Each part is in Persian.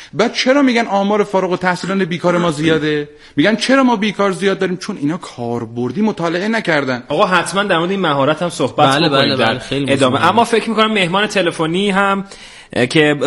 بعد چرا میگن آمار فارغ التحصیلان بیکار ما زیاده؟ میگن چرا ما بیکار زیاد داریم؟ چون اینا کاربردی مطالعه نکردن. آقا حتما در مورد این مهارت هم صحبت بکنیم در ادامه. اما فکر می‌کنم مهمان تلفنی هم که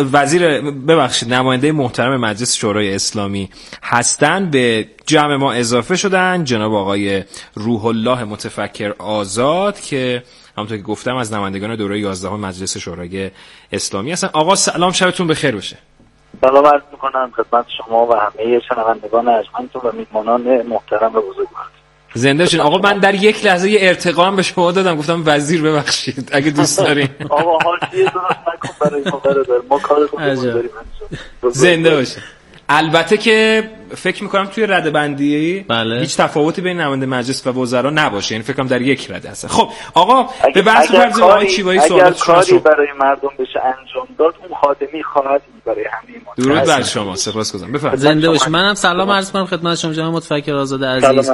نماینده محترم مجلس شورای اسلامی هستن به جمع ما اضافه شدن، جناب آقای روح الله متفکر آزاد که همونطور که گفتم از نمایندگان دوره 11 مجلس شورای اسلامی هستن. آقا سلام، شبتون بخیر باشه. سلام عرض می‌کنم خدمت شما و همه شنوندگان ارجمندتون و میهمانان محترم و بزرگوار. زنده باشین. آقا من در یک لحظه یه ارتقا هم به شما دادم، گفتم وزیر ببخشید اگه دوست دارین. آقا حاشیه درست نکن برای ما برادر، ما کار خودمون داریم. زنده باشین. البته که فکر میکنم توی رده بندی هیچ تفاوتی بین نماینده مجلس و وزرا نباشه، یعنی فکر کنم در یک رده هست. خب آقا به بحث فرض آقای چیبایی سوالات شما. اگر کاری برای مردم بشه انجام داد، اون خادمی خواهد برای همه ما. درود بر شما، سپاسگزارم. بفرمایید. زنده باشید. منم سلام عرض کنم خدمت شما جناب متفکر آزاد عزیز.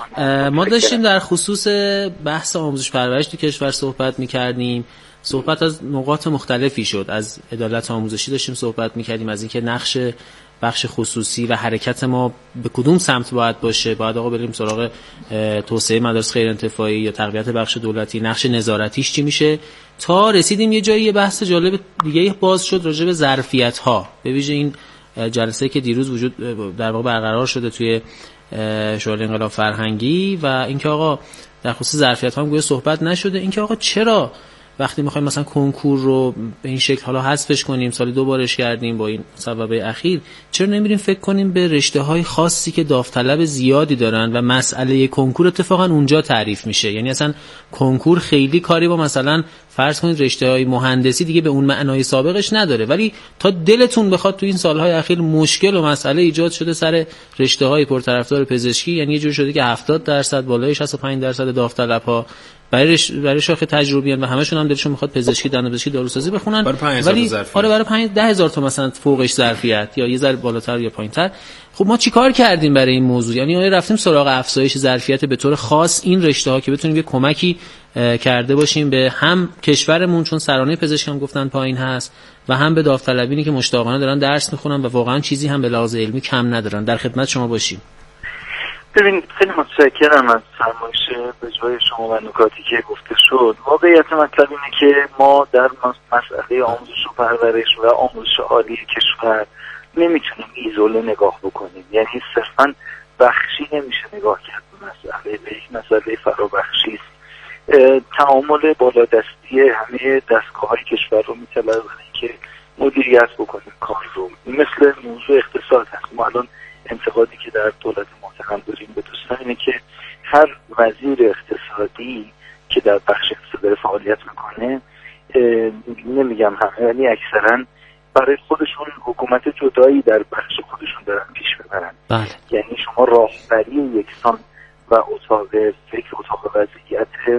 ما داشتیم در خصوص بحث آموزش پرورش تو کشور صحبت می‌کردیم. صحبت از نقاط مختلفی شد، از عدالت آموزشی داشتیم صحبت می‌کردیم، از اینکه نقش بخش خصوصی و حرکت ما به کدوم سمت باید باشه، باید آقا بریم سراغ توسعه مدارس غیر انتفاعی یا تقویت بخش دولتی، نقش نظارتیش چی میشه، تا رسیدیم یه جایی. یه بحث جالب دیگه باز شد راجع به ظرفیت‌ها، به ویژه این جلسه که دیروز وجود در واقع برقرار شده توی شورای انقلاب فرهنگی و اینکه آقا در خصوص ظرفیت‌ها هم گویا صحبت نشده. اینکه آقا چرا وقتی میخوایم مثلا کنکور رو به این شکل حالا حذفش کنیم، سالی 2 بارش کردیم با این سبب اخیر، چرا نمیریم فکر کنیم به رشته‌های خاصی که داوطلب زیادی دارن و مسئله کنکور اتفاقا اونجا تعریف میشه؟ یعنی اصلا کنکور خیلی کاری با مثلا فرض کنید رشته‌های مهندسی دیگه به اون معنای سابقش نداره، ولی تا دلتون بخواد تو این سالهای اخیر مشکل و مسئله ایجاد شده سر رشته‌های پرطرفدار پزشکی، یعنی یه جور شده که 70% بالای 65% داوطلب‌ها برای شاخ تجربیان و همشون هم دلشون میخواد پزشکی، دندانپزشکی، داروسازی بخونن، ولی برای 10,000 تا مثلا فوقش ظرفیت یا یه ذره بالاتر یا پایینتر. خب ما چیکار کردیم برای این موضوع؟ یعنی ما رفتیم سراغ افزایش ظرفیت به طور خاص این رشته‌ها که بتونیم یه کمکی کرده باشیم به هم کشورمون، چون سرانه پزشک هم گفتن پایین هست، و هم به داوطلبینی که مشتاقانه دارن درس میخونن و واقعا چیزی هم به لحاظ علمی کم ندارن. در خدمت شما باشیم. ببینید خیلی متشکرم از فرمایش به جای شما و نکاتی که گفته شد. واقعیت مطلب اینه که ما در مسئله آموزش و پرورش و آموزش عالی کشور نمیتونیم ایزوله نگاه بکنیم، یعنی صرفا بخشی نمیشه نگاه کرد به مسئله، به یک مسئله فرابخشی است. تعامل بالادستی همه دستگاه‌های کشور رو میطلبه که مدیریت بکنیم کار رو. مثل موضوع اقتصاد هست. ما الان انتقادی که در دولت محترم داریم به دوستان اینه که هر وزیر اقتصادی که در بخش اقتصاد فعالیت میکنه، نمیگم همه، یعنی اکثرا برای خودشون حکومت جدایی در بخش خودشون دارن پیش ببرن. بله. یعنی شما راهبری یکسان و اتاق فکر، اتاق وضعیت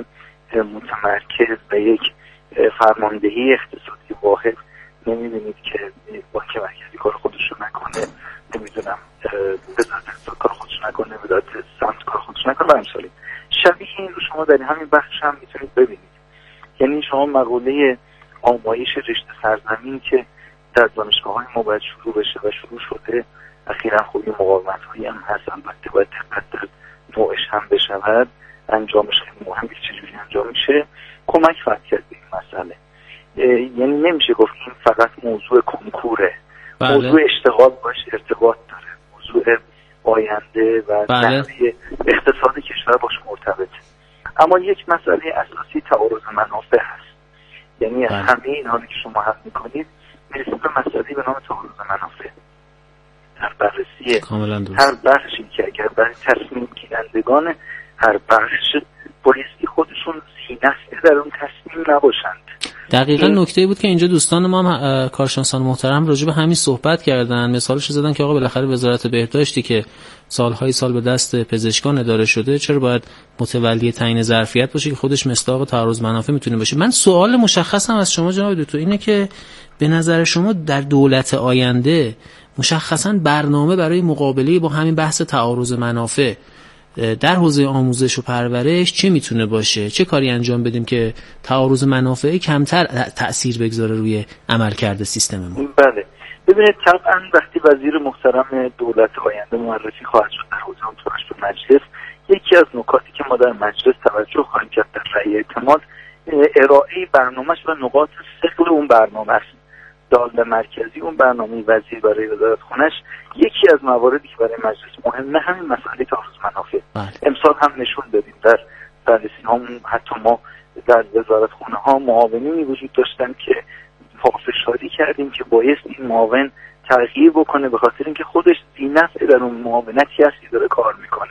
متمرکز و یک فرماندهی اقتصادی واحد نمیبینید که بانک مرکزی کار خودشون نکنه، نمیدونم وزارت اقتصاد کار خودش نکنه، وزارت سمت کار خودش نکنه و امثالی. شبیه این رو شما در همین بخش هم میتونید ببینید. یعنی شما مقوله آمایش رشته سرزمین که در دانشگاه‌های ما باید شروع بشه و شروع شده، اخیراً خوبی مقاومت‌هایی هم هست، البته باید دقت در نوعش هم بشود، انجامش خیلی مهمه که چجوری انجام میشه، کمک خواهد کرد به این مسئله. یعنی نمیشه گفت این فقط موضوع کنکوره. بله. موضوع اشتغال باش ارتباط داره، موضوع آینده و نحوه اقتصاد کشور باش مرتبطه. اما یک مسئله اساسی تعارض منافع هست. یعنی همه این حالی که شما حل میکنید میرسید به مسئله به نام تعارض منافع. در بررسی هر بخشی که اگر برای تصمیم گیرندگان هر بخش بایستی خودشون سینه‌ای در اون تصمیم نباشند. دقیقاً نکته بود که اینجا دوستان ما هم کارشناسان محترم راجع به همین صحبت کردن. مثالش زدن که آقا بالاخره وزارت بهداشتی که سالهای سال به دست پزشکان اداره شده، چرا باید متولی تعیین ظرفیت باشه که خودش مصداق تعارض منافع میتونه باشه؟ من سوال مشخصم از شما جناب دکتر اینه که به نظر شما در دولت آینده مشخصاً برنامه برای مقابله با همین بحث تعارض منافع در حوزه آموزش و پرورش چه میتونه باشه؟ چه کاری انجام بدیم که تعارض منافع کمتر تأثیر بگذاره روی عملکرد سیستم ما؟ بله، ببینید طبعا وقتی وزیر محترم دولت آینده معرفی خواهد شد در حوزه امتحانش به مجلس، یکی از نکاتی که ما در مجلس توجه خواهیم کرد در رأی اعتماد ارائه برنامه‌اش و نقاط ثقل اون برنامه است. دال مرکزی اون برنامه وزیر برای وزارت خونش یکی از مواردی که برای مجلس مهمه همین مسئله تعارض منافع. امسال هم نشون دادیم در بررسی‌هامون، حتی ما در وزارت خونه ها معاونینی وجود داشتن که پافشاری کردیم که بایست این معاون تغییر بکنه به خاطر اینکه خودش ذی‌نفع در اون معاونتی هستی داره کار میکنه.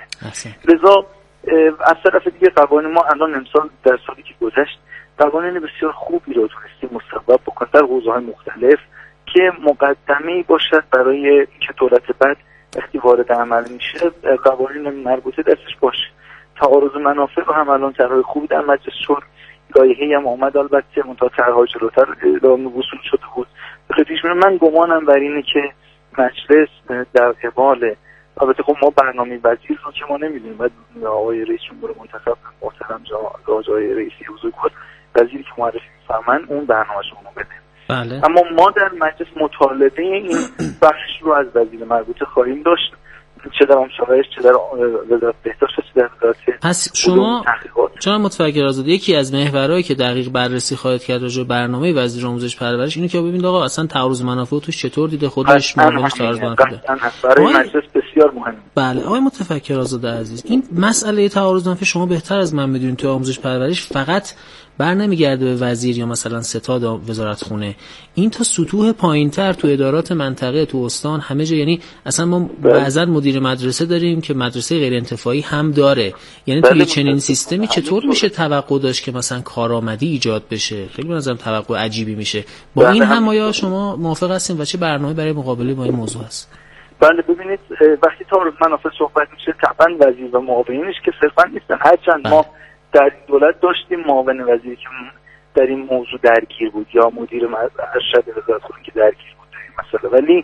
لذا از طرف دیگه قوانین ما الان امسال در سالی که گذشت قوانین بسیار خوبی رو تونستیم مصوب بکنیم در حوزه‌های مختلف که مقدمه‌ای باشد برای اینکه دولت بعد وقتی وارد عمل میشه قوانین مربوطه دستش باشه. تعارض منافع رو هم الان طرح خوبی در مجلس شد، لایحه‌ای هم اومد، البته منتها طرح‌ها جلوتر اعلام وصول شده بود. پیش من گمانم بر اینه که مجلس در قبال، البته خب ما برنامه وزیر رو که ما نمیدونیم، بعد آقای رئیس جمهور منتخب محترم آقای رئیسی حضور کنه، وزیری که معرفی می‌فرمایند اون برنامه‌شون رو بده. بله. اما ما در مجلس مطالبه این بخش رو از وزیر مربوطه خواهیم داشت، چه در مشاورش، چه در وزارت بهداشت، چه در وزارت. پس شما جناب متفکر آزاد یکی از محورهایی که دقیق بررسی خواهید کرد راجع به برنامه وزیر آموزش پرورش اینه که ببینید آقا اصلا تعارض منافع توش چطور دیده، خودش معاملش تعارض منافع داره. برای مجلس بسیار مهمه. بله آقای متفکر آزاد عزیز، این مسئله تعارض منافع شما بهتر از من میدونید تو آموزش پرورش فقط برنمیگرده به وزیر یا مثلا ستاد وزارت خونه، این تا سطوح پایینتر تو ادارات منطقه، تو استان، همه جا. یعنی اصلا ما بعضا مدیر مدرسه داریم که مدرسه غیر انتفاعی هم داره. یعنی توی چنین سیستمی چطور میشه توقع داشت که مثلا کارآمدی ایجاد بشه؟ خیلی به نظرم توقع عجیبی میشه. با این هم آیا شما موافق هستین و چه برنامه‌ای برای مقابله با این موضوع هست؟ بله ببینید وقتی تعارض منافع صحبت میشه طبعا وزیر و معاونینش که صرفا نیستن، هرچند ما در این دولت داشتیم معاون وزیری که در این موضوع درگیر بود یا مدیر ارشد وزارت خونه که درگیر بود در این مسئله، ولی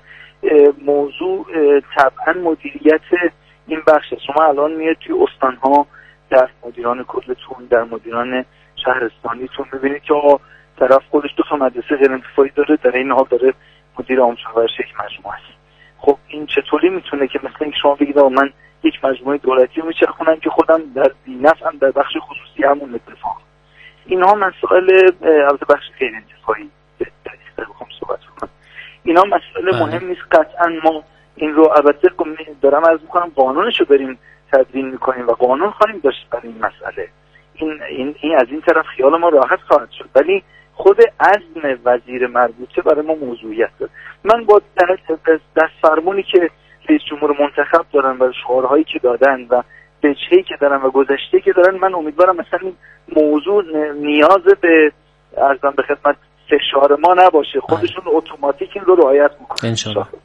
موضوع طبعا مدیریت این بخش. شما الان میاد توی استان‌ها در مدیران کلتون، در مدیران شهرستانیتون می‌بینید که طرف خودش دو تا مدرسه غیر انتفاعی داره، در این حال داره مدیر آموزش پرورش یک مجموعه است. خب این چطوری میتونه که مثلا اینکه شما بگید من یک مجموعه دولتی رو میچرخونم که خودم در بی‌نفعم در بخش خصوصی همون اتفاق. اینها مسائل البته بخش غیر انتفاعی در بخوام صحبت کنم، اینا مسئله مهم نیست. قطعا ما این رو البته دارم عرض میکنم قانونش رو بریم تدوین میکنیم و قانون خواهیم داشت برای این مسئله. این از این طرف خیال ما راحت خواهد شد، ولی خود عزم وزیر مربوطه برای ما موضوعیت داره. من با دست فرمونی که رئیس جمهور منتخب دارن و شعارهایی که دادن و وجهه‌ای که دارن و گذشته که دارن، من امیدوارم مثلا این موضوع نیاز به ارزم به خدمت فشار ما نباشه، خودشون اتوماتیک این رو رعایت میکنن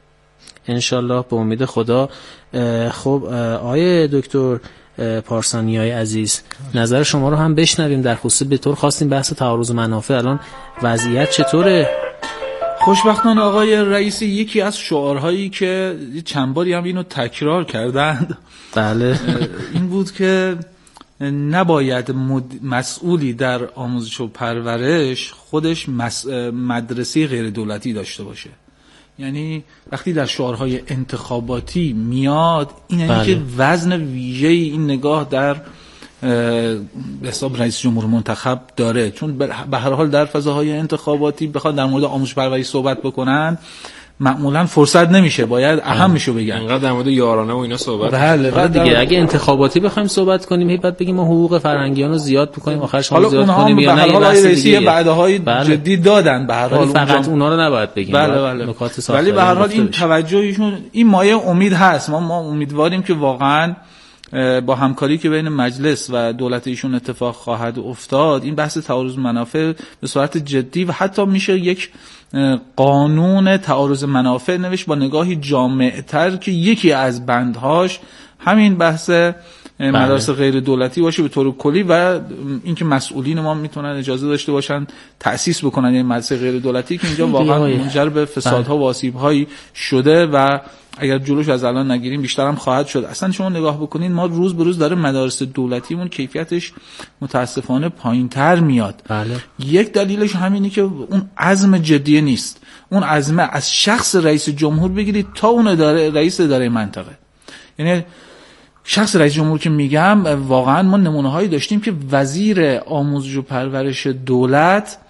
انشالله به امید خدا. خب آقای دکتر پارسانیای عزیز، نظر شما رو هم بشنویم در خصوص به طور خواستیم بحث تعارض منافع الان وضعیت چطوره؟ خوشبختانه آقای رئیسی یکی از شعارهایی که چند باری هم اینو تکرار کردند بله این بود که نباید مسئولی در آموزش و پرورش خودش مدرسه غیر دولتی داشته باشه. یعنی وقتی در شعارهای انتخاباتی میاد این که وزن ویژه‌ای این نگاه در به حساب رئیس جمهور منتخب داره، چون به هر حال در فضاهای انتخاباتی بخواد در مورد آموزش پرورش صحبت بکنن معمولا فرصت نمیشه، باید اهمشو بگن. انقدر در مورد یارانه و اینا صحبت بله دیگه اگه انتخاباتی بخوایم صحبت کنیم بعد بگیم ما حقوق فرهنگیان رو زیاد بکنیم آخرش ما زیاد کنیم یا نه. حالا رئیسی بعدهای جدی دادن به هر حال فقط اونا رو نباید بگیم. بله. ولی به هر حال این توجهشون این مایه امید هست. ما امیدواریم که واقعا با همکاری که بین مجلس و دولت ایشون اتفاق خواهد افتاد این بحث تعارض منافع به صورت جدی و حتی میشه یک قانون تعارض منافع نوشت با نگاهی جامع‌تر که یکی از بندهاش همین بحث مدارس غیر دولتی باشه به طور کلی و اینکه مسئولین ما میتونن اجازه داشته باشن تأسیس بکنن این مدرسه غیر دولتی که اینجا واقعا منجر به فسادها و آسیب‌هایی شده و اگر جلوش از الان نگیریم بیشتر هم خواهد شد. اصلا شما نگاه بکنین ما روز به روز داره مدارس دولتیمون کیفیتش متاسفانه پایین‌تر میاد. یک دلیلش همینه که اون عزم جدی نیست. اون عزم از شخص رئیس جمهور بگیرید تا اون رئیس اداره منطقه. یعنی شخص رئیس جمهور که میگم واقعا ما نمونه‌هایی داشتیم که وزیر آموزش و پرورش دولت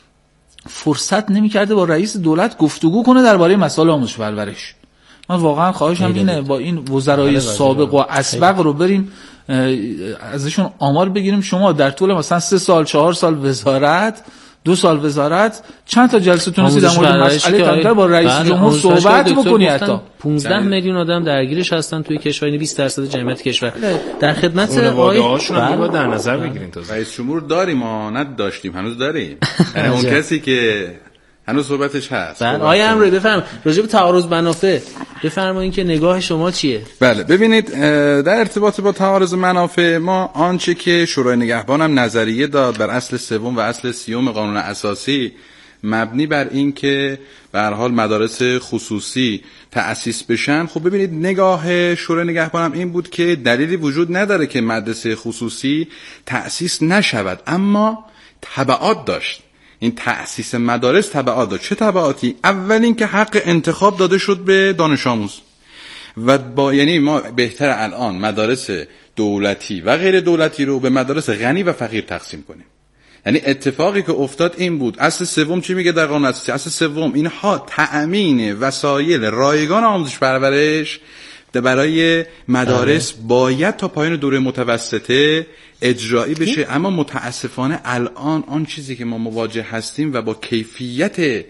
فرصت نمی‌کرده با رئیس دولت گفتگو کنه درباره مسائل آموزش و پرورش. من واقعا خواهشم اینه با این وزرای سابق و اسبق رو بریم ازشون آمار بگیریم شما در طول مثلا 3 سال 4 سال وزارت 2 سال وزارت چند تا جلسه تونستید در مورد مسئله تنظیم با رئیس جمهور صحبت بکنی؟ حتی 15 میلیون آدم درگیرش هستن توی کشور، 20% جمعیت کشور. در خدمت آقایهاشون هم در نظر بگیرین. تا رئیس جمهور داریم ما نداشتیم هنوز داریم. یعنی اون کسی که هنوز صحبتش هست. بله آقای امروی بفرمایید راجع به تعارض منافع بفرمایید که نگاه شما چیه؟ بله ببینید در ارتباط با تعارض منافع ما آنچه که شورای نگهبان هم نظریه داد بر اصل 3 و اصل 30 قانون اساسی مبنی بر این که به هر حال مدارس خصوصی تأسیس بشن، خب ببینید نگاه شورای نگهبان هم این بود که دلیلی وجود نداره که مدرسه خصوصی تأسیس نشود، اما تبعات داشت. این تأسیس مدارس تبعات داشت. چه تبعاتی؟ اول این که حق انتخاب داده شد به دانش آموز و یعنی ما بهتر الان مدارس دولتی و غیر دولتی رو به مدارس غنی و فقیر تقسیم کنیم. یعنی اتفاقی که افتاد این بود. اصل 3 چی میگه در قانون اساسی؟ اصل 3 اینها تأمین وسایل رایگان آموزش پرورش برای مدارس باید تا پایان دوره متوسطه اجرایی بشه، اما متاسفانه الان آن چیزی که ما مواجه هستیم و با کیفیت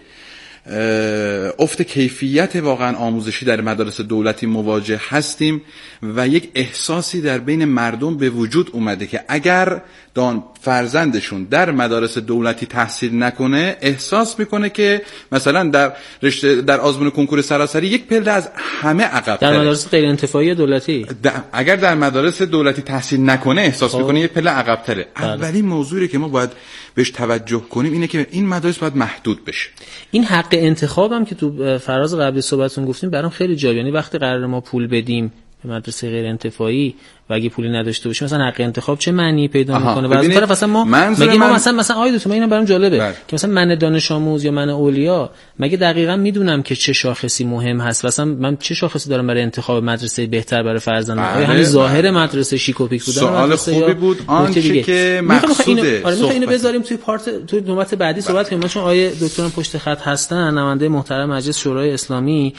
افت کیفیت واقعا آموزشی در مدارس دولتی مواجه هستیم و یک احساسی در بین مردم به وجود اومده که اگر فرزندشون در مدارس دولتی تحصیل نکنه احساس میکنه که مثلا در آزمون کنکور سراسری یک پله از همه عقب در مدارس غیر انتفاعی دولتی اگر در مدارس دولتی تحصیل نکنه احساس میکنه یک پله عقب تره. اولین موضوعی که ما باید بهش توجه کنیم اینه که این مدارس باید محدود بشه. این حق انتخابم که تو فراز قبلی صحبتتون گفتیم برام خیلی جالب. یعنی وقتی قرار ما پول بدیم به مدرسه غیر انتفاعی و اگه پولی نداشته باشیم مثلا حق انتخاب چه معنی پیدا میکنه؟ و از طرف مثلا ما مگه ما مثلا آید تو اینا برام جالبه که مثلا من دانش آموز یا من اولیا مگه دقیقاً میدونم که چه شاخصی مهم هست؟ مثلا من چه شاخصی دارم برای انتخاب مدرسه بهتر برای فرزندم؟ آیا همین ظاهر مدرسه شیک و پیک بودن سوال خوبی بود. آنچه که مقصوده میخوام اینو بذاریم توی نوبت بعدی صحبت کنیم. چون آیه دکترم پشت خط هستن، نماینده محترم مجلس شورای اسلامی،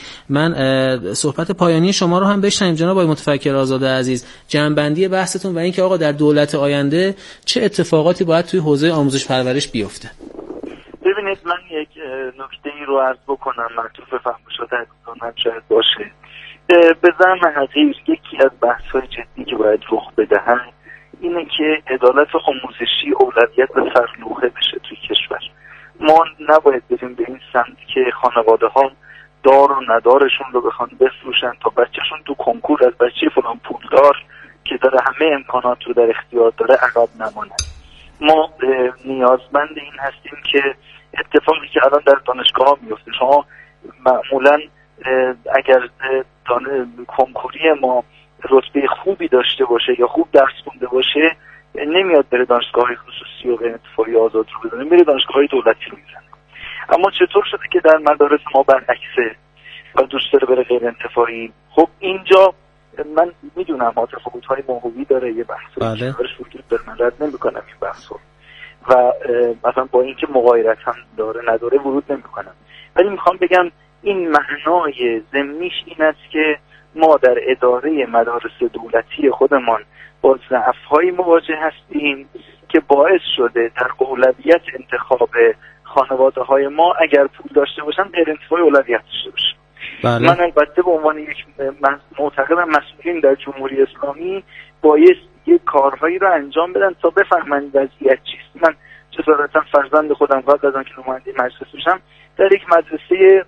من صحبت پایانی شما رو هم بشنویم جناب آقای متفکر آزاد عزیز، جمع‌بندی بحثتون و اینکه آقا در دولت آینده چه اتفاقاتی باید توی حوزه آموزش پرورش بیفته. ببینید من یک نکته‌ای رو عرض بکنم معطوف فرمایشات عزیزان شاید باشه. به زعم حقیر یکی از بحث‌های جدی که باید رخ بدهد اینه که عدالت آموزشی اولویت به فرلوحه بشه توی کشور. ما نباید بریم به این سمت که خانواده‌ها دار و ندارشون رو بخوان بفروشن تا بچه‌شون تو کنکور از بچه فلان پولدار که داره همه امکانات رو در اختیار داره عقب نمونه. ما نیازمند این هستیم که اتفاقی که الان در دانشگاه میفته، شما معمولا اگر کنکوری ما رتبه خوبی داشته باشه یا خوب درس خونده باشه نمیاد بره دانشگاه‌های خصوصی و غیر انتفاعی آزاد رو بزنه، میره دانشگاه‌های دولتی رو میزنه. اما چطور شده که در مدارس ما برعکسه و دوست داره بره غیر انتفاعی؟ خب اینجا من میدونم تفاوت‌های موضوعی داره، یه بحثی که درش وجود داره، من رد نمی‌کنم این بحثو و مثلا با اینکه مغایرت هم داره نداره ورود نمی‌کنم، ولی میخوام بگم این معنای ضمنیش این است که ما در اداره مدارس دولتی خودمان با ضعف‌هایی مواجه هستیم که باعث شده در اولویت انتخاب خانواده‌های ما اگر پول داشته باشن غیر انتفاعی اولویت داشته باشن. من البته به عنوان یک معتقدم مسئولین در جمهوری اسلامی باید یک کارهایی رو انجام بدن تا بفهمن وضعیت چیست. من جسارتا فرزند خودم قبل از آنکه نماینده مجلس بشم در یک مدرسه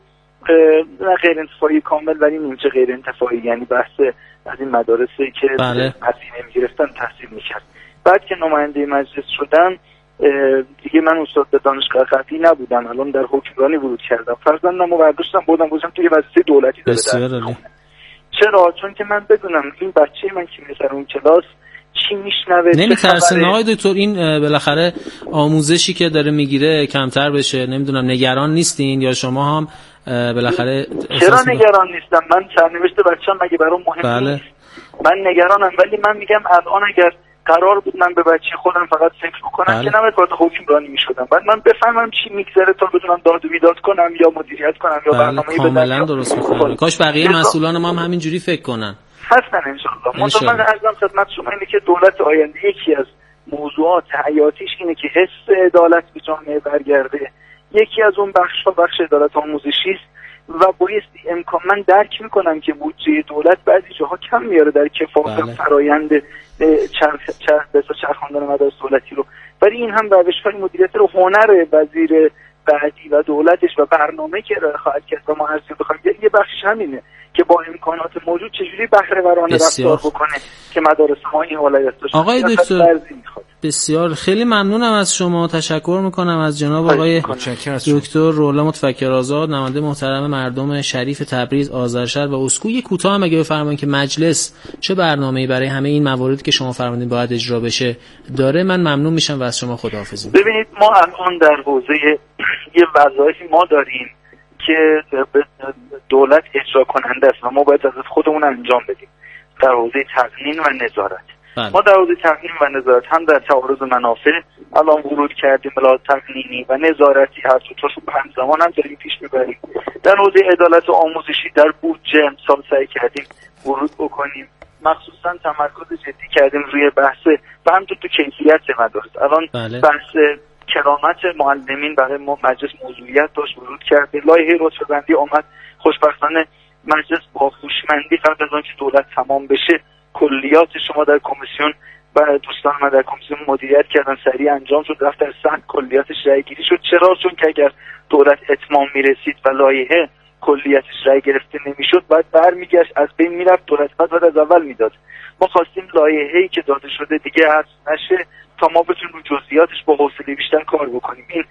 نه غیر انتفاعی کامل ولی نیمچه غیر انتفاعی، یعنی بحث از این مدارسی که هزینه میگرفتن تحصیل میکرد. بعد که نماینده مجلس شدم دیگه من استاد دانشگاه قطعی نبودم، الان در حکمرانی ورود کردم. فرزندمو برداشتم بردم گذاشتم توی وظیفه دولتی داره. چرا؟ چون که من بدونم این بچه من که میذاره اون کلاس چی میشنوه. نمیترسین آقای دکتر این بالاخره آموزشی که داره میگیره کمتر بشه؟ نمیدونم نگران نیستین یا شما هم بالاخره؟ چرا نگران نیستم؟ من سرنوشت بچه‌م مگه برام مهم نیست؟ من نگرانم، ولی من میگم الان اگر قرار بود من به بچه خودم فقط فکر بکنم که نباید وارد حکمرانی میشدم، بعد من بفهمم چی میگذره تا بتونم داد و بیداد کنم یا مدیریت کنم یا برنامه‌ای بدم. کاملا درست می‌فرمایید. کاش بقیه مسئولان ما هم همینجوری فکر کنن. هستن ان شاء الله. من عرضم خدمت شما اینه که دولت آینده یکی از موضوعات حیاتیش اینه که حس عدالت به جامعه برگرده. یکی از اون بخش عدالت آموزشی است و بایستی امکان من درک میکنم که بودجه دولت بعضی جاها کم میاره در کفایت فرایند چرخاندن مدارس دولتی رو، ولی این هم روش‌های مدیریت رو هنر وزیر بعدی و دولتش و برنامه که ارائه خواهد کرد و ما ارزیابی بخوایم یه بخشش همینه که با امکانات موجود چجوری بهره ورانه رفتار بکنه که مدارس ما این ولایت داشته. آقای دکتر بسیار خیلی ممنونم از شما، تشکر میکنم از جناب آقای دکتر رولا متفکرآزاد، نماینده محترم مردم شریف تبریز، آذرشهر و اسکو. یک کوتاه هم اگه بفرمایید که مجلس چه برنامه‌ای برای همه این مواردی که شما فرمودین باید اجرا بشه داره، من ممنون میشم و از شما خداحافظی. ببینید ما الان در حوزه یه وظایفی ما داریم که دولت اجرا کننده است و ما باید از خودمون انجام بدیم در حوزه تقنین و نظارت. ما در حوزه تقنین و نظارت هم در تعارض منافع الان ورود کردیم، بلا تقنینی و نظارتی هر دوتاشو به همزمان هم داریم پیش میبریم. در حوزه عدالت و آموزشی در بودجه امسال سعی کردیم ورود بکنیم، مخصوصا تمرکز جدی کردیم روی بحث و همچنین تو کیفیت مدارس. الان بحث کرامت معلمین برای مجلس موضوعیت داشت، ورود کرد، لایحه رتبه‌بندی آمد. خوشبختانه مجلس با هوشمندی قبل از آنکه دولت تمام بشه کلیات شما در کمیسیون و دوستان ما در کمیسیون مدیریت کردن، سریع انجام شد، رفت در سطح کلیاتش رأی گیری شد. چرا؟ چون که اگر دولت اتمام میرسید و لایحه کلیاتش رأی گرفته نمیشد بعد برمیگشت از بین میرفت، دولت بعد از اول میداد. ما خواستیم لایحه‌ای که داده شده دیگه حذف نشه تا ما بتونیم رو جزئیاتش با حوصله بیشتر کار بکنیم. این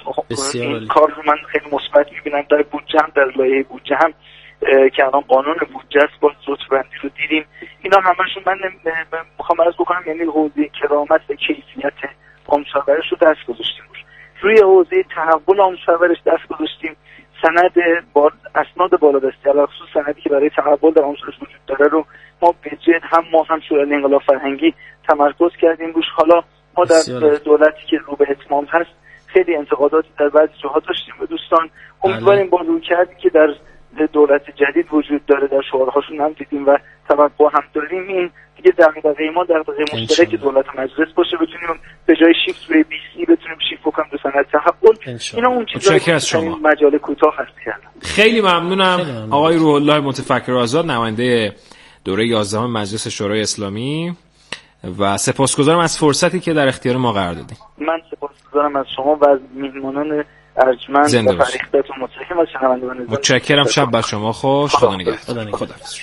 کار رو من خیلی مثبت میبینم در بودجه هم، در لایحه بودجه هم که الان قانون بودجه است با رتبه‌بندی رو دیدیم. اینا همشون من میخوام عرض بکنم یعنی حوزه کرامت و کیفیت آموزش پرورش رو دست گذاشتیم. روی حوزه تحول آموزش پرورش دست گذاشتیم. سند اسناد بالادستی علاوه خصوص سندی که برای تحول در آموزش وجود داره رو ما به جد هم شورای انقلاب فرهنگی تمرکز کردیم روش. حالا ما در دولتی که رو به اتمام هست خیلی انتقاداتی در بعضی جاها داشتیم به دوستان. امیدواریم با رویکردی که در دولت جدید وجود داره در شعارهاشون هم دیدیم و توقع هم داریم این دیگه دغدغه ما دغدغه مشترک دولت و مجلس باشه، بتونیم به جای شیفت روی BC بتونیم شیفت بکنیم به صنعت تحول. اینا اون چیزایی که این مجال کوتاه هست کردم. خیلی ممنونم آقای روح الله متفکرآزاد، نماینده دوره 11 مجلس شورای اسلامی، و سپاسگزارم از فرصتی که در اختیار ما قرار دادید. من سپاسگزارم از شما و از میهمانان ارجمند و فریختتون. متشکرم از شنوندگان. متشکرم. شب بر شما خوش. خدا نگهدار. خداحافظ.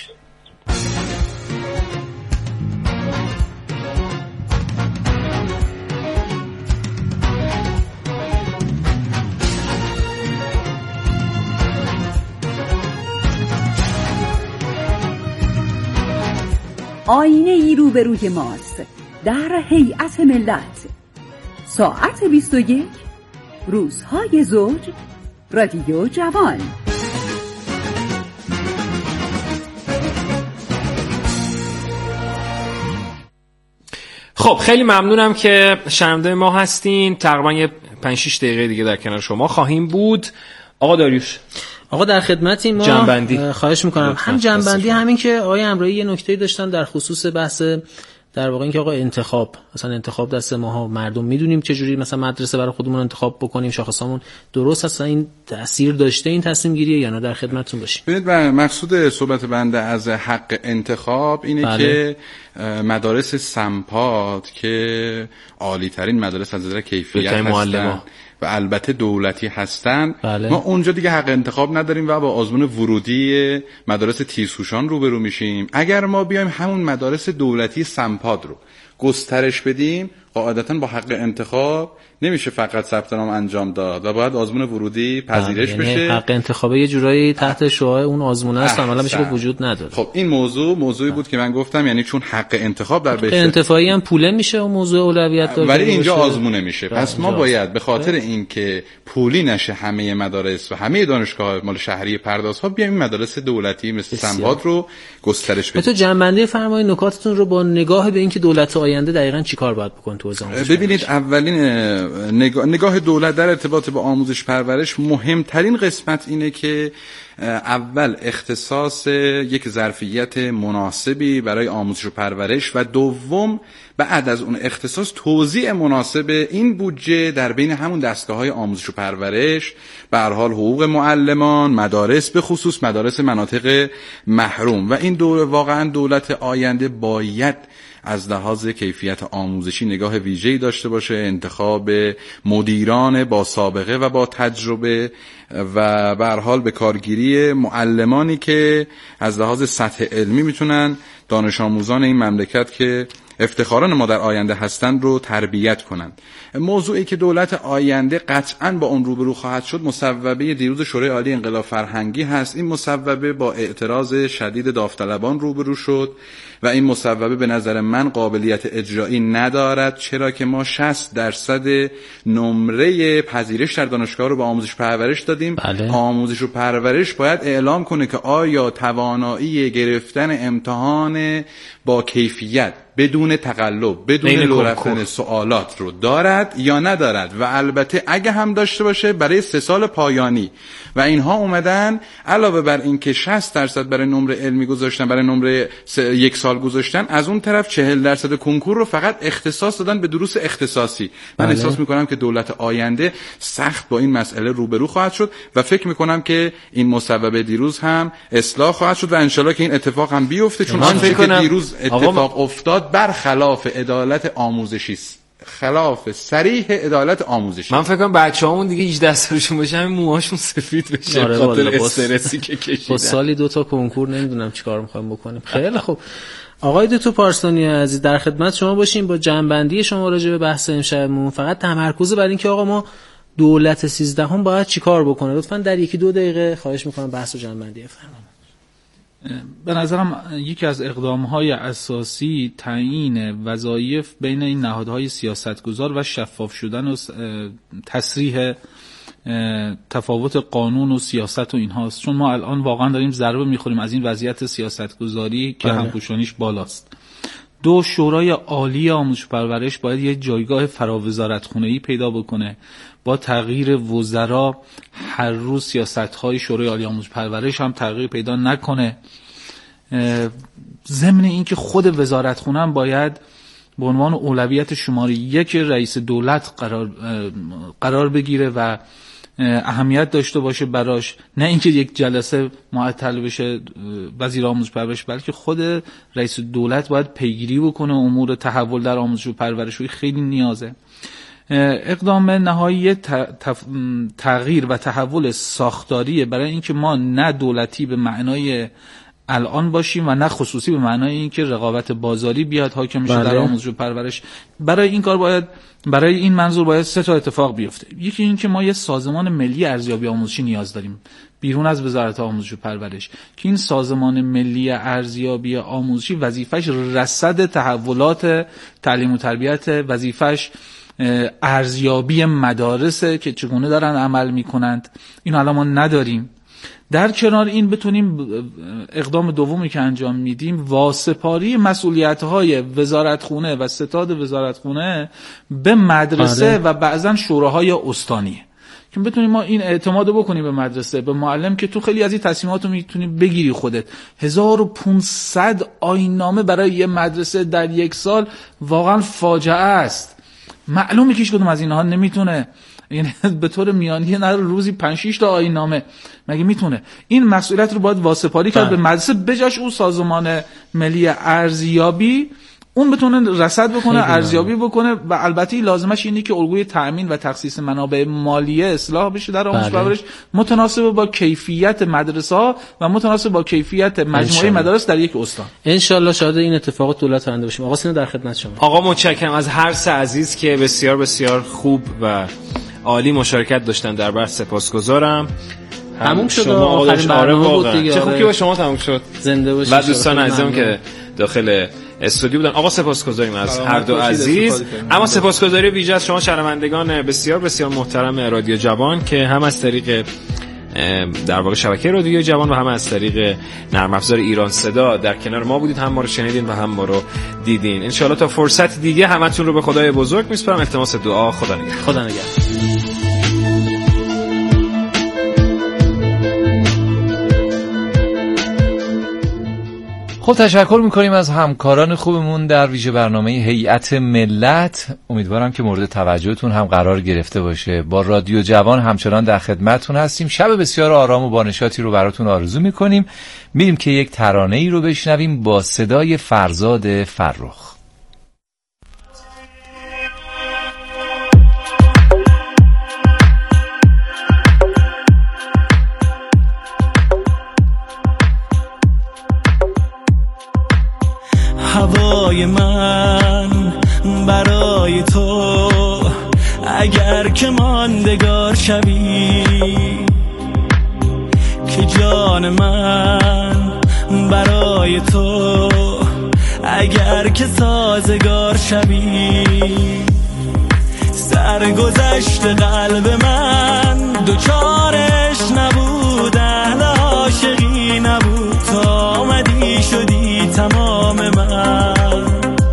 آینه ای روبروی ماست در هیئت ملت. ساعت 21 روزهای زوج، رادیو جوان. خب خیلی ممنونم که شنونده ما هستین. تقریبا 5-6 دقیقه دیگه در کنار شما خواهیم بود. آقا داریوش، آقا در خدمتیم. ما جنبندی خواهش میکنم. هم جنبندی، همین که آقای امرایی یه نکته‌ای داشتن در خصوص بحث در واقع اینکه آقا انتخاب، مثلا انتخاب دست ماها، مردم میدونیم چه جوری مثلا مدرسه برای خودمون انتخاب بکنیم، شاخصامون درست هست، این تاثیر داشته این تصمیم گیری یا نه؟ در خدمتتون باشیم. ببینید مقصود صحبت بنده از حق انتخاب اینه که مدارس سمپات که عالی ترین مدارس از نظر کیفیت هستن و البته دولتی هستن، بله. ما اونجا دیگه حق انتخاب نداریم و با آزمون ورودی مدارس تیزهوشان روبرو میشیم. اگر ما بیایم همون مدارس دولتی سمپاد رو گسترش بدیم، قاعدتاً با حق انتخاب نمیشه فقط ثبت نام انجام داد و باید آزمون ورودی پذیرش بشه. حق انتخاب یه جورایی تحت شعاع اون آزمون است، عملا میشه که وجود نداره. خب این موضوعی بود که من گفتم، یعنی چون حق انتخاب در بهشت انتفاعی هم پوله میشه و موضوع اولویت داره، ولی اینجا آزمونه میشه. پس ما باید به خاطر اینکه پولی نشه همه مدارس و همه دانشگاه مال شهری پردازها، بیایم مدارس دولتی مثل سمباد رو گسترش بدیم. تو جنبنده فرمایید نکاتتون رو با نگاه به اینکه دولت آینده دقیقاً چیکار باید بکنه تو حوزه آموزش. ببینید اولین نگاه دولت در ارتباط با آموزش پرورش، مهمترین قسمت اینه که اول اختصاص یک ظرفیت مناسبی برای آموزش و پرورش و دوم بعد از اون اختصاص توزیع مناسب این بودجه در بین همون دستگاه‌های آموزش و پرورش، به هر حال حقوق معلمان، مدارس، به خصوص مدارس مناطق محروم. و این واقعا دولت آینده باید از لحاظ کیفیت آموزشی نگاه ویژه‌ای داشته باشه، انتخاب مدیران با سابقه و با تجربه و به هر حال به کارگیری معلمانی که از لحاظ سطح علمی میتونن دانش آموزان این مملکت که افتخاران ما در آینده هستند رو تربیت کنند. موضوعی که دولت آینده قطعاً با اون روبرو خواهد شد، مصوبه دیروز شورای عالی انقلاب فرهنگی هست. این مصوبه با اعتراض شدید داوطلبان روبرو شد و این مصوبه به نظر من قابلیت اجرایی ندارد، چرا که ما 60% نمره پذیرش در دانشگاه رو به آموزش پرورش دادیم. بله. آموزش و پرورش باید اعلام کنه که آیا توانایی گرفتن امتحان با کیفیت بدون تقلب، بدون لو رفتن سوالات رو دارد یا ندارد، و البته اگه هم داشته باشه برای 3 سال پایانی. و اینها اومدن علاوه بر این که 60% برای نمره علمی گذاشتن، برای نمره 1 سال گذاشتن، از اون طرف 40% کنکور رو فقط اختصاص دادن به دروس اختصاصی. من احساس میکنم که دولت آینده سخت با این مسئله روبرو خواهد شد و فکر میکنم که این مصوبه دیروز هم اصلاح خواهد شد و انشالله که این اتفاق هم بیفته، چون آنچه که دیروز اتفاق افتاد برخلاف عدالت آموزشی است، خلاف صریح عدالت آموزشی. من فکر کنم بچه‌هامون دیگه 18 سالشون باشه همین موهاشون سفید بشه به خاطر استرسی که کشیدن. با سالی 2 تا کنکور نمیدونم چیکار می‌خوایم بکنیم. خیلی خوب. آقای دکتر پارسانی عزیز، در خدمت شما باشیم با جنبندی شما راجع به بحث امشبمون. فقط تمرکز بر این که آقا ما دولت 13 هم باید چیکار بکنه، لطفاً در 1-2 دقیقه خواهش می‌کنم بحث و جنبندی بفرمایید. به نظرم یکی از اقدام‌های اساسی تعیین وظایف بین این نهادهای سیاستگزار و شفاف شدن و تصریح تفاوت قانون و سیاست و اینهاست، چون ما الان واقعا داریم ضربه می‌خوریم از این وضعیت سیاستگزاری که همپوشانیش بالاست. 2 شورای عالی آموزش و پرورش باید یه جایگاه فراوزارتخونه‌ای پیدا بکنه. با تغییر وزرا هر روز سیاست‌های شورای عالی آموزش و پرورش هم تغییر پیدا نکنه. ضمن این که خود وزارتخونه هم باید به عنوان اولویت شماره 1 رئیس دولت قرار بگیره و اهمیت داشته باشه براش، نه اینکه یک جلسه معطل بشه وزیر آموزش و پرورش، بلکه خود رئیس دولت باید پیگیری بکنه امور تحول در آموزش و پرورش. خیلی نیازه. اقدام نهایی تغییر و تحول ساختاری برای اینکه ما نه دولتی به معنای الان باشیم و نه خصوصی به معنای اینکه رقابت بازاری بیاد حاکم شه در آموزش و پرورش. برای این کار برای این منظور باید 3 تا اتفاق بیفته. یکی این که ما یه سازمان ملی ارزیابی آموزشی نیاز داریم بیرون از وزارت آموزش و پرورش، که این سازمان ملی ارزیابی آموزشی وظیفش رصد تحولات تعلیم و تربیت، وظیفش ارزیابی مدارسه که چگونه دارن عمل میکنند. این الان ما نداریم. در کنار این بتونیم اقدام دومی که انجام میدیم واسپاری مسئولیت‌های وزارتخونه و ستاد وزارتخونه به مدرسه و بعضا شوراهای استانیه، که بتونیم ما این اعتماد بکنیم به مدرسه، به معلم که تو خیلی از این تصمیمات رو میتونی بگیری خودت. 1500 آیین‌نامه برای یه مدرسه در 1 سال واقعا فاجعه است. معلومه که هیچ کدوم از اینها نمیتونه، یعنی به طور میانگین نه روزی 5-6 تا آیین‌نامه مگه میتونه. این مسئولیت رو باید واسپاری کرد به مدرسه، بجاش اون سازمان ملی ارزیابی اون بتونه رصد بکنه، ارزیابی بکنه و البته لازمش اینه که الگوی تأمین و تخصیص منابع مالیه اصلاح بشه در آموزش پرورش متناسب با کیفیت مدرسه‌ها و متناسب با کیفیت مجموعه مدارس در یک استان. ان شاءالله شاهد این اتفاقات دولت آینده باشیم. آقا سینا در خدمت شما. آقا متشکرم از هر سه عزیز که بسیار بسیار خوب و عالی مشارکت داشتن در بحث. سپاسگزارم. تموم شد. آخرین برنامه بود دیگه. چه خوب که با شما تموم شد. زنده باشید. و دوستان عزیزم که داخل استودیو بودن. آقا سپاسگزاریم از هر دو عزیز. اما سپاسگزاری ویژه از شما شنوندگان بسیار بسیار محترم رادیو جوان که هم از طریق در واقع شبکه رادیو جوان و هم از طریق نرم افزار ایران صدا در کنار ما بودید، هم ما رو شنیدین و هم ما رو دیدین. ان شاءالله تا فرصت دیگه همتون رو به خدای بزرگ میسپارم. التماس دعا. خدا نگهدار. خدا نگهدار. خب تشکر میکنیم از همکاران خوبمون در ویژه برنامه هیئت ملت. امیدوارم که مورد توجهتون هم قرار گرفته باشه. با رادیو جوان همچنان در خدمتتون هستیم. شب بسیار آرام و بانشاطی رو براتون آرزو میکنیم. میریم که یک ترانه ای رو بشنویم با صدای فرزاد فرخ. هوای من برای تو اگر که ماندگار شوی، که جان من برای تو اگر که سازگار شوی، سرگذشت قلب من دوچارش نبود، اهل عاشقی نبود، تا آمدی شدی تمام من،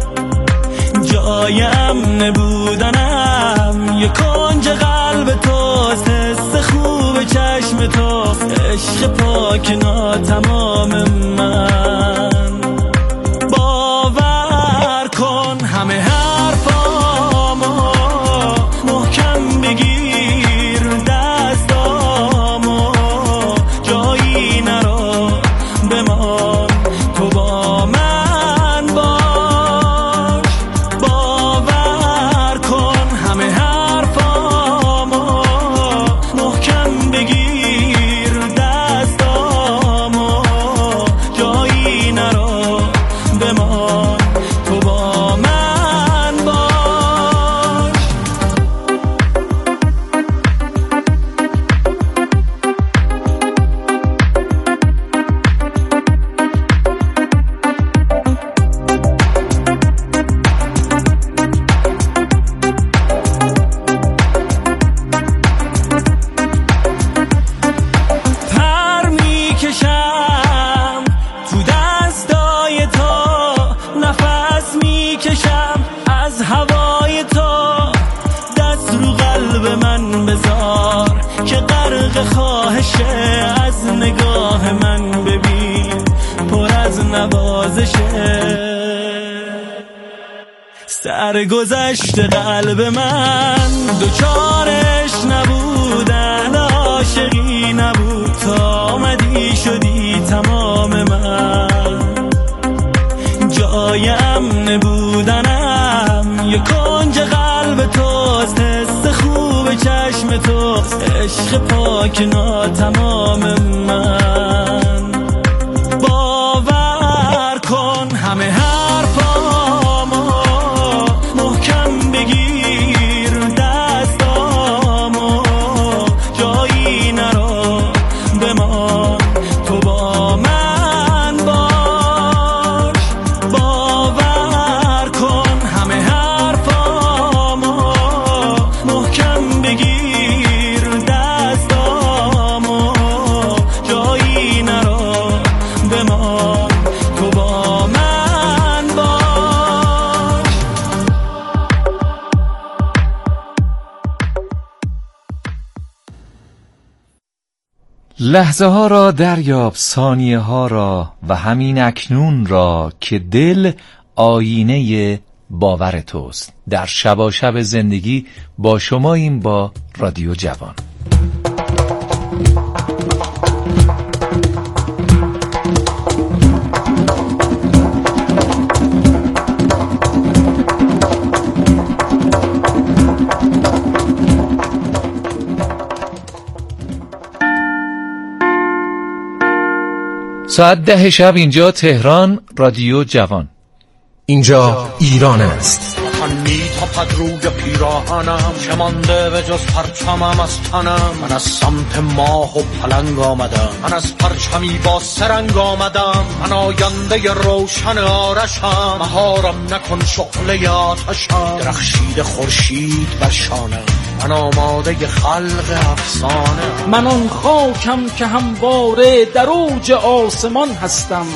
جای امن بودنم یه کنج قلب توست، حس خوب چشم تو، عشق پاک ناتمام من، باور کن همه حرفامو محکم بگیر، دستامو جایی نرو بمان، تو با من باش، باور کن همه حرفامو محکم بگیر، دستامو جایی نرو بمان، تو با من باش. پر میکشم تو دستای تو، نفس میکشم از هوای تو، دست رو قلب من بذار که غرق خواهشه، از نگاه من ببین پر از نوازشه، سرگذشت قلب من دوچارش نبود، اهل عاشقی نبود، تا آمدی شدی تمام من، جای امن بودنم یه کنج قلب توست، حس خوب چشم تو، عشق پاک ناتمام من، باور کن همه حرفامو محکم بگیر، دستامو جایی نرو بمان، تو با من باش، باور کن همه حرفامو محکم بگیر، دستامو جایی نرو بمان، تو با من باش. لحظه ها را دریاب، ثانیه ها را و همین اکنون را، که دل آینه باور توست. در شباشب زندگی با شماییم با رادیو جوان. ساعت 10 شب اینجا تهران، رادیو جوان. اینجا ایران است. من میتاپد روی پیراهنم که مانده به جز پرچمم از تنم. من از سمت ماه و پلنگ آمدم، من از پرچمی با سرنگ آمدم. من آینده روشن آرشم، مهارم نکن شعله آتشم. درخشید خورشید بر شانم، من آماده خلق افسانه. من آن خاکم که همواره در اوج آسمان هستم.